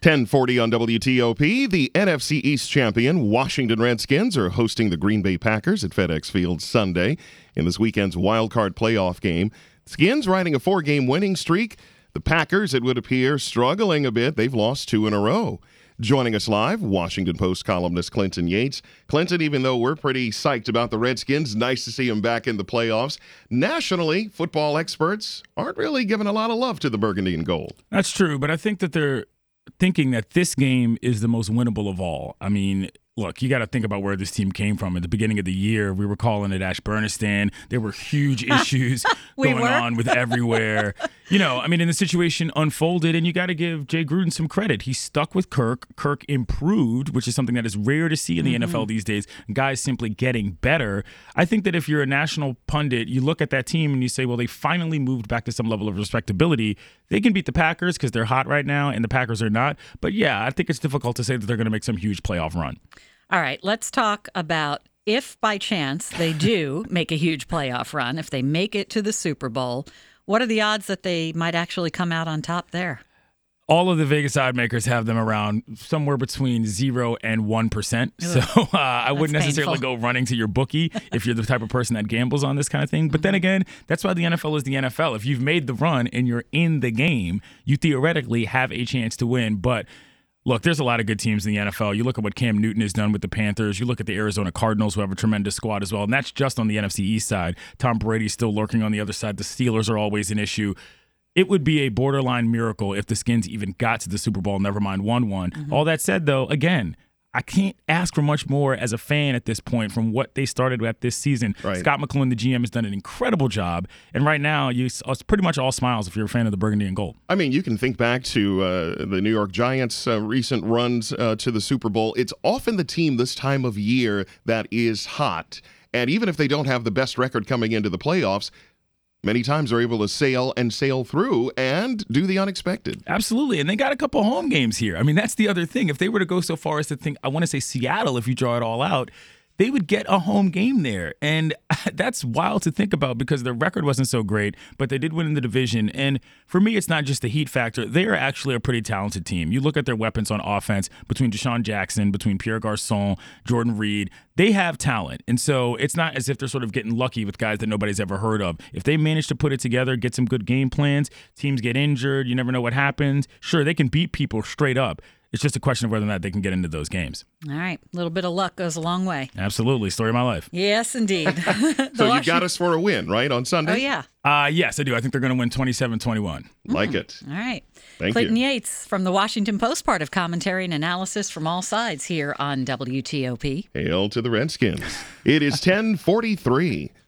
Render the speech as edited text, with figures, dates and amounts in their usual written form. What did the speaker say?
10:40 on WTOP. The NFC East champion Washington Redskins are hosting the Green Bay Packers at FedEx Field Sunday in this weekend's wildcard playoff game. Skins riding a 4-game winning streak. The Packers, it would appear, struggling a bit. They've lost 2 in a row. Joining us live, Washington Post columnist Clinton Yates. Clinton, even though we're pretty psyched about the Redskins, nice to see them back in the playoffs. Nationally, football experts aren't really giving a lot of love to the Burgundy and Gold. That's true, but I think that they're thinking that this game is the most winnable of all. I mean, look, you got to think about where this team came from. At the beginning of the year, we were calling it Ashburnistan. There were huge issues going on with everywhere. You know, I mean, and the situation unfolded, and you got to give Jay Gruden some credit. He stuck with Kirk. Kirk improved, which is something that is rare to see in the NFL these days. Guys simply getting better. I think that if you're a national pundit, you look at that team and you say, well, they finally moved back to some level of respectability. They can beat the Packers because they're hot right now, and the Packers are not. But yeah, I think it's difficult to say that they're going to make some huge playoff run. All right, let's talk about if by chance they do make a huge playoff run, if they make it to the Super Bowl, what are the odds that they might actually come out on top there? All of the Vegas odd makers have them around somewhere between 0 and 1%. So I wouldn't necessarily go running to your bookie if you're the type of person that gambles on this kind of thing. But then again, that's why the NFL is the NFL. If you've made the run and you're in the game, you theoretically have a chance to win. But look, there's a lot of good teams in the NFL. You look at what Cam Newton has done with the Panthers. You look at the Arizona Cardinals, who have a tremendous squad as well. And that's just on the NFC East side. Tom Brady's still lurking on the other side. The Steelers are always an issue. It would be a borderline miracle if the Skins even got to the Super Bowl, never mind won one. All that said, though, again, I can't ask for much more as a fan at this point from what they started at this season. Right. Scott McCloughan, the GM, has done an incredible job. And right now, it's pretty much all smiles if you're a fan of the Burgundy and Gold. I mean, you can think back to the New York Giants' recent runs to the Super Bowl. It's often the team this time of year that is hot. And even if they don't have the best record coming into the playoffs, many times they're able to sail through and do the unexpected. Absolutely. And they got a couple home games here. I mean, that's the other thing. If they were to go so far as to think, I want to say Seattle, if you draw it all out, they would get a home game there. And that's wild to think about because their record wasn't so great, but they did win in the division. And for me, it's not just the heat factor. They are actually a pretty talented team. You look at their weapons on offense between Deshaun Jackson, between Pierre Garçon, Jordan Reed. They have talent. And so it's not as if they're sort of getting lucky with guys that nobody's ever heard of. If they manage to put it together, get some good game plans, teams get injured, you never know what happens. Sure, they can beat people straight up. It's just a question of whether or not they can get into those games. All right. A little bit of luck goes a long way. Absolutely. Story of my life. Yes, indeed. So you got us for a win, right, on Sunday? Oh, yeah. Yes, I do. I think they're going to win 27-21. Like it. All right. Thank Clinton you. Yates from the Washington Post, part of commentary and analysis from all sides here on WTOP. Hail to the Redskins. It is 10:43.